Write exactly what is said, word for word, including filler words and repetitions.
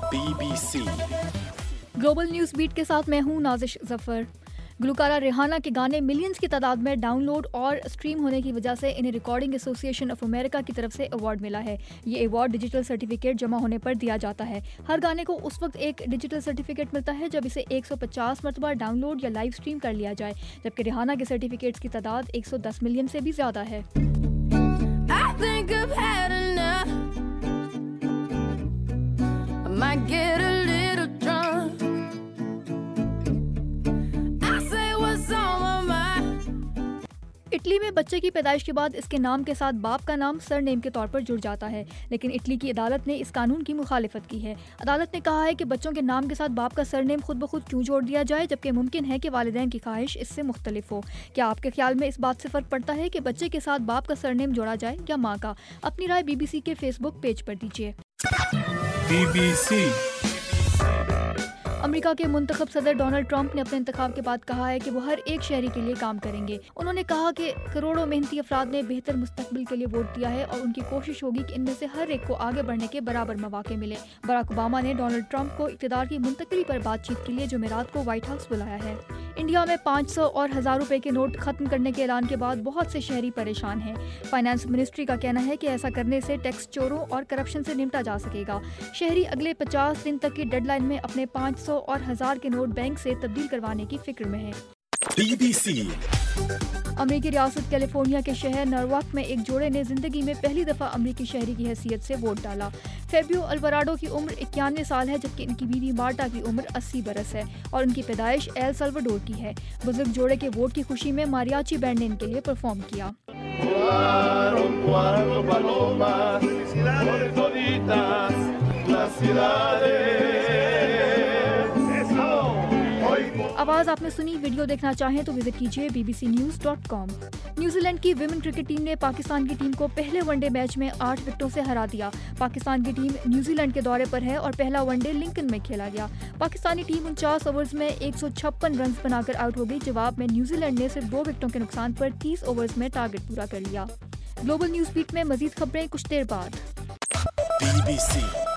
B B C global news beat के साथ मैं हूं नाजिश जफर। गुलकारा रिहाना के गाने मिलियंस की तादाद में डाउनलोड और स्ट्रीम होने की वजह से इन्हें रिकॉर्डिंग एसोसिएशन ऑफ अमेरिका की तरफ से अवार्ड मिला है। ये अवार्ड डिजिटल सर्टिफिकेट जमा होने पर दिया जाता है। हर गाने को उस वक्त एक डिजिटल सर्टिफिकेट मिलता है जब इसे एक सौ पचास मरतबा डाउनलोड या लाइव स्ट्रीम कर लिया जाए, जबकि रिहाना के सर्टिफिकेट्स की तादाद एक सौ दस मिलियन से भी ज्यादा है। इटली में बच्चे की पैदाइश के बाद इसके नाम के साथ बाप का नाम सरनेम के तौर पर जुड़ जाता है, लेकिन इटली की अदालत ने इस कानून की मुखालिफत की है। अदालत ने कहा है कि बच्चों के नाम के साथ बाप का सरनेम खुद ब खुद क्यों जोड़ दिया जाए, जबकि मुमकिन है कि वालिदैन की ख्वाहिश इससे मुख्तलिफ हो। क्या आपके ख्याल में इस बात से फ़र्क पड़ता है कि बच्चे के साथ बाप का सरनेम जोड़ा जाए या माँ का? अपनी राय बीबीसी के फेसबुक पेज पर दीजिए। बीबीसी अमेरिका के मुंतखब सदर डोनाल्ड ट्रंप ने अपने इंतखाब के बाद कहा है कि वो हर एक शहरी के लिए काम करेंगे। उन्होंने कहा कि करोड़ों मेहनती अफराद ने बेहतर मुस्तकबिल के लिए वोट दिया है और उनकी कोशिश होगी कि इनमें से हर एक को आगे बढ़ने के बराबर मौके मिले। बराक ओबामा ने डोनाल्ड ट्रंप को इक़्तिदार की मुंतकली पर बातचीत के लिए जुमेरात को व्हाइट हाउस बुलाया है। इंडिया में पाँच सौ और हजार रुपए के नोट खत्म करने के ऐलान के बाद बहुत से शहरी परेशान हैं। फाइनेंस मिनिस्ट्री का कहना है कि ऐसा करने से टैक्स चोरों और करप्शन से निपटा जा सकेगा। शहरी अगले पचास दिन तक की डेडलाइन में अपने पाँच सौ और हजार के नोट बैंक से तब्दील करवाने की फिक्र में है। बीबीसी अमेरिकी रियासत कैलिफोर्निया के शहर नॉर्वॉक में एक जोड़े ने जिंदगी में पहली दफा अमेरिकी शहरी की हैसियत से वोट डाला। फेबियो अल्वाराडो की उम्र इक्यानवे साल है, जबकि इनकी बीवी मार्टा की उम्र अस्सी बरस है और उनकी पैदाइश एल सल्वाडोर की है। बुजुर्ग जोड़े के वोट की खुशी में मारियाची बैंड ने इनके लिए परफॉर्म किया। आवाज आपने सुनी। वीडियो देखना चाहें तो विजिट कीजिए B B C news dot com. New Zealand की विमेन क्रिकेट टीम ने पाकिस्तान की टीम को पहले वनडे मैच में आठ विकेटों से हरा दिया। पाकिस्तान की टीम न्यूजीलैंड के दौरे पर है और पहला वनडे लिंकन में खेला गया। पाकिस्तानी टीम उनचास ओवर्स में एक सौ छप्पन रन बनाकर आउट हो गई। जवाब में न्यूजीलैंड ने सिर्फ दो विकेटों के नुकसान पर तीस ओवर्स में टारगेट पूरा कर लिया। ग्लोबल न्यूज बीट में मजीद खबरें कुछ देर बाद। बीबीसी